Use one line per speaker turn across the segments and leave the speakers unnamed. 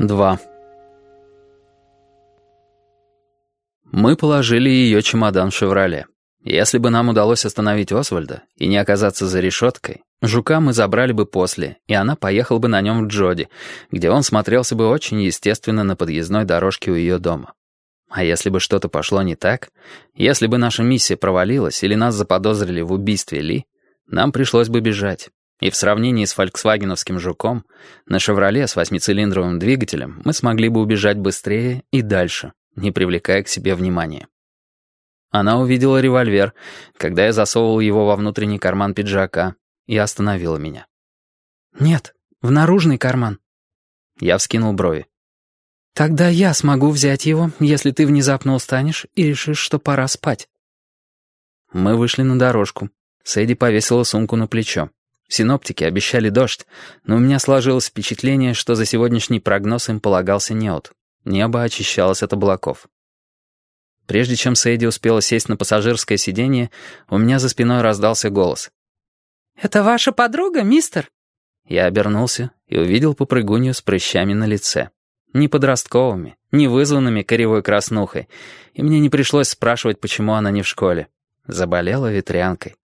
2. Мы положили ее чемодан в «Шевроле». Если бы нам удалось остановить Освальда и не оказаться за решеткой, Жука мы забрали бы после, и она поехала бы на нем в Джоди, где он смотрелся бы очень естественно на подъездной дорожке у ее дома. А если бы что-то пошло не так, если бы наша миссия провалилась или нас заподозрили в убийстве Ли, нам пришлось бы бежать. И в сравнении с фольксвагеновским «Жуком» на «Шевроле» с 8-цилиндровым двигателем мы смогли бы убежать быстрее и дальше, не привлекая к себе внимания. Она увидела револьвер, когда я засовывал его во внутренний карман пиджака, и остановила меня.
«Нет, в наружный карман».
Я вскинул брови.
«Тогда я смогу взять его, если ты внезапно устанешь и решишь, что пора спать».
Мы вышли на дорожку. Сэдди повесила сумку на плечо. Синоптики обещали дождь, но у меня сложилось впечатление, что за сегодняшний прогноз им полагался неот. Небо очищалось от облаков. Прежде чем Сэдди успела сесть на пассажирское сиденье, у меня за спиной раздался голос.
«Это ваша подруга, мистер?»
Я обернулся и увидел попрыгунью с прыщами на лице. Не подростковыми, не вызванными коревой краснухой, и мне не пришлось спрашивать, почему она не в школе. Заболела ветрянкой.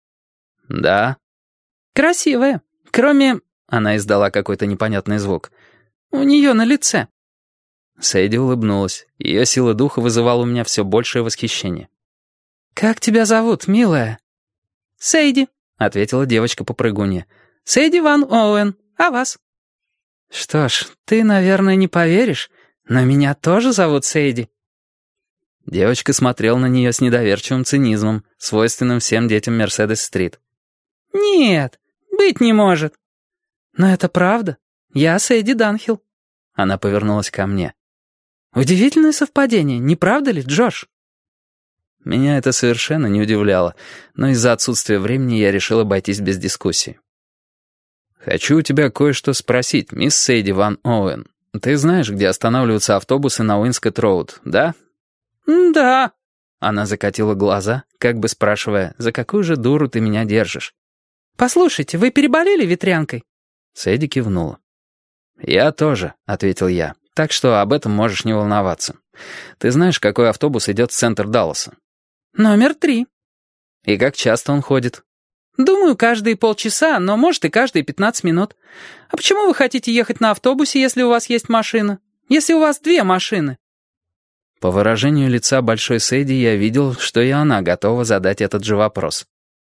«Да».
«Красивая. Кроме...»
Она издала какой-то непонятный звук.
«У нее на лице».
Сэдди улыбнулась. Ее сила духа вызывала у меня все большее восхищение.
«Как тебя зовут, милая?» «Сэйди», — ответила девочка-попрыгунья. «Сэйди Ван Оуэн. А вас?» «Что ж, ты, наверное, не поверишь, но меня тоже зовут Сэйди».
Девочка смотрела на нее с недоверчивым цинизмом, свойственным всем детям Мерседес-стрит.
«Нет, быть не может». «Но это правда. Я Сэйди Данхилл».
Она повернулась ко мне.
«Удивительное совпадение, не правда ли, Джош?»
Меня это совершенно не удивляло, но из-за отсутствия времени я решил обойтись без дискуссии. «Хочу у тебя кое-что спросить, мисс Сэйди Ван Оуэн. Ты знаешь, где останавливаются автобусы на Уинскотт-роуд, да?»
«Да».
Она закатила глаза, как бы спрашивая, «За какую же дуру ты меня держишь?»
«Послушайте, вы переболели ветрянкой?»
Сэйди кивнула. «Я тоже», — ответил я, «так что об этом можешь не волноваться. Ты знаешь, какой автобус идет в центр Далласа?»
«Номер 3».
«И как часто он ходит?»
«Думаю, каждые полчаса, но может и каждые 15 минут. А почему вы хотите ехать на автобусе, если у вас есть машина? Если у вас 2 машины?»
По выражению лица большой Сэйди я видел, что и она готова задать этот же вопрос.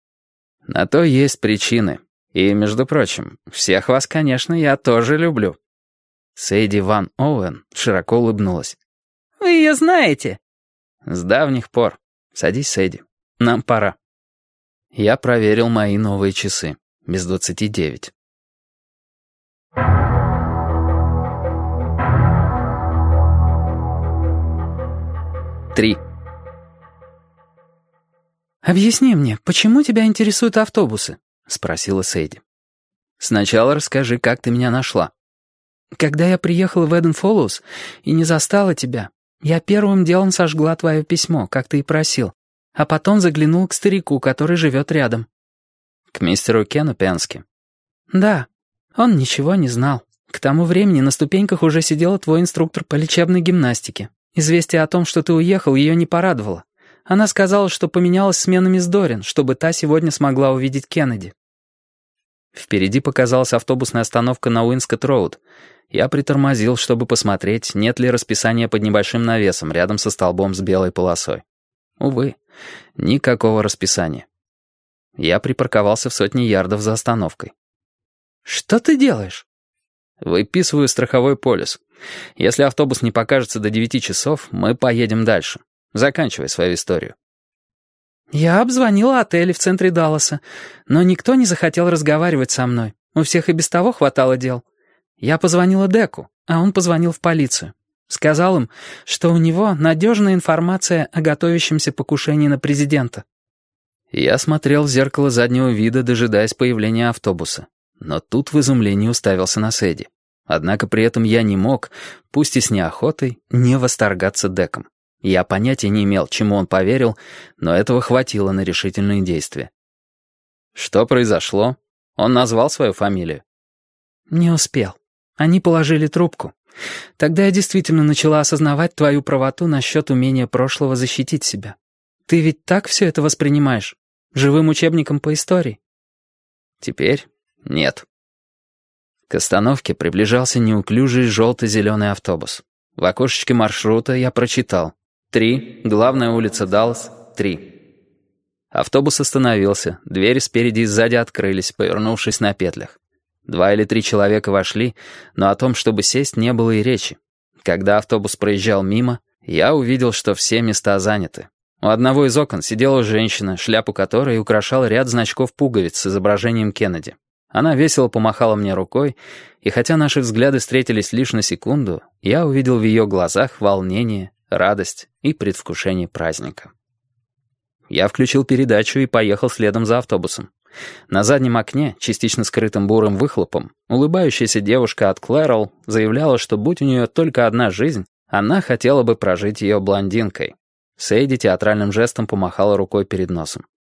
«На то есть причины. И, между прочим, всех вас, конечно, я тоже люблю». Сэйди Ван Оуэн широко улыбнулась.
«Вы ее знаете?»
«С давних пор. Садись, Сэйди. Нам пора». Я проверил мои новые часы. Без 29. Три.
«Объясни мне, почему тебя интересуют автобусы?» — спросила Сэйди.
«Сначала расскажи, как ты меня нашла».
«Когда я приехала в Эден-Фоллоус и не застала тебя, я первым делом сожгла твое письмо, как ты и просил, а потом заглянула к старику, который живет рядом».
«К мистеру Кену Пенски?»
«Да, он ничего не знал. К тому времени на ступеньках уже сидела твой инструктор по лечебной гимнастике. Известие о том, что ты уехал, ее не порадовало. Она сказала, что поменялась сменами с Дорин, чтобы та сегодня смогла увидеть Кеннеди».
Впереди показалась автобусная остановка на Уинскотт-роуд. Я притормозил, чтобы посмотреть, нет ли расписания под небольшим навесом рядом со столбом с белой полосой. Увы, никакого расписания. Я припарковался в сотни ярдов за остановкой.
«Что ты делаешь?»
«Выписываю страховой полис. Если автобус не покажется до 9 часов, мы поедем дальше. Заканчивай свою историю».
«Я обзвонила отели в центре Далласа, но никто не захотел разговаривать со мной. У всех и без того хватало дел. Я позвонила Деку, а он позвонил в полицию. Сказал им, что у него надежная информация о готовящемся покушении на президента».
Я смотрел в зеркало заднего вида, дожидаясь появления автобуса. Но тут в изумлении уставился на Сэдди. Однако при этом я не мог, пусть и с неохотой, не восторгаться Деком. Я понятия не имел, чему он поверил, но этого хватило на решительные действия. «Что произошло? Он назвал свою фамилию?»
«Не успел. Они положили трубку. Тогда я действительно начала осознавать твою правоту насчет умения прошлого защитить себя. Ты ведь так все это воспринимаешь? Живым учебником по истории?»
Теперь нет. К остановке приближался неуклюжий желто-зеленый автобус. В окошечке маршрута я прочитал: 3, главная улица Даллас, 3. Автобус остановился, двери спереди и сзади открылись, повернувшись на петлях. 2 или 3 человека вошли, но о том, чтобы сесть, не было и речи. Когда автобус проезжал мимо, я увидел, что все места заняты. У одного из окон сидела женщина, шляпу которой украшал ряд значков-пуговиц с изображением Кеннеди. Она весело помахала мне рукой, и хотя наши взгляды встретились лишь на секунду, я увидел в ее глазах волнение, радость и предвкушение праздника. Я включил передачу и поехал следом за автобусом. На заднем окне, частично скрытым бурым выхлопом, улыбающаяся девушка от Клэрол заявляла, что будь у нее только одна жизнь, она хотела бы прожить ее блондинкой. Сэйди театральным жестом помахала рукой перед носом.